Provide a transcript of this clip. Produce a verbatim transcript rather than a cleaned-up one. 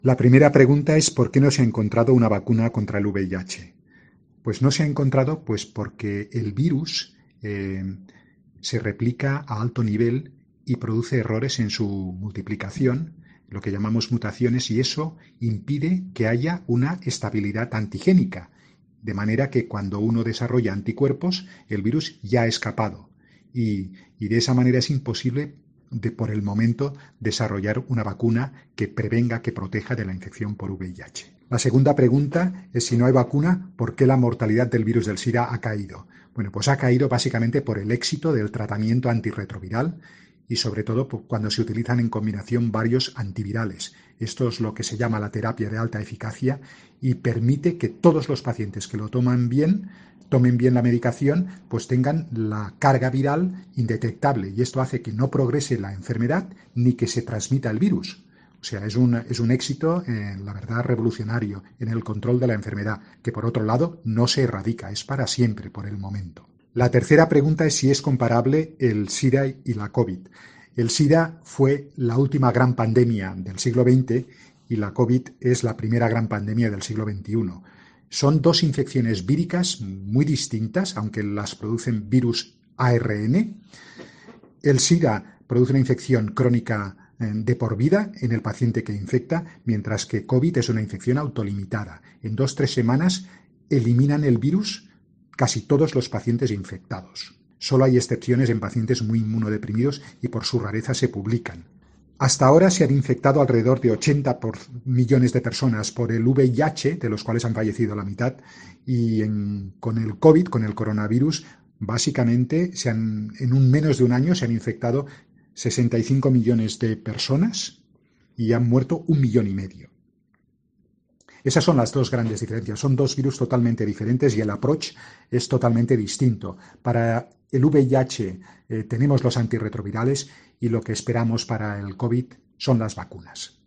La primera pregunta es ¿por qué no se ha encontrado una vacuna contra el V I H? Pues no se ha encontrado pues porque el virus eh, se replica a alto nivel y produce errores en su multiplicación, lo que llamamos mutaciones, y eso impide que haya una estabilidad antigénica, de manera que cuando uno desarrolla anticuerpos, el virus ya ha escapado y, y de esa manera es imposible de, por el momento, desarrollar una vacuna que prevenga, que proteja de la infección por V I H. La segunda pregunta es si no hay vacuna, ¿por qué la mortalidad del virus del SIDA ha caído? Bueno, pues ha caído básicamente por el éxito del tratamiento antirretroviral y sobre todo cuando se utilizan en combinación varios antivirales. Esto es lo que se llama la terapia de alta eficacia y permite que todos los pacientes que lo toman bien, tomen bien la medicación, pues tengan la carga viral indetectable y esto hace que no progrese la enfermedad ni que se transmita el virus. O sea, es un, es un éxito, eh, la verdad, revolucionario en el control de la enfermedad, que por otro lado no se erradica, es para siempre por el momento. La tercera pregunta es si es comparable el SIDA y la COVID. El SIDA fue la última gran pandemia del siglo veinte y la COVID es la primera gran pandemia del siglo veintiuno. Son dos infecciones víricas muy distintas, aunque las producen virus A R N. El SIDA produce una infección crónica de por vida en el paciente que infecta, mientras que COVID es una infección autolimitada. En dos o tres semanas eliminan el virus casi todos los pacientes infectados. Solo hay excepciones en pacientes muy inmunodeprimidos y por su rareza se publican. Hasta ahora se han infectado alrededor de ochenta por millones de personas por el V I H, de los cuales han fallecido la mitad, y en, con el COVID, con el coronavirus, básicamente se han, en un menos de un año se han infectado sesenta y cinco millones de personas y han muerto un millón y medio. Esas son las dos grandes diferencias. Son dos virus totalmente diferentes y el approach es totalmente distinto. Para el V I H eh, tenemos los antirretrovirales y lo que esperamos para el COVID son las vacunas.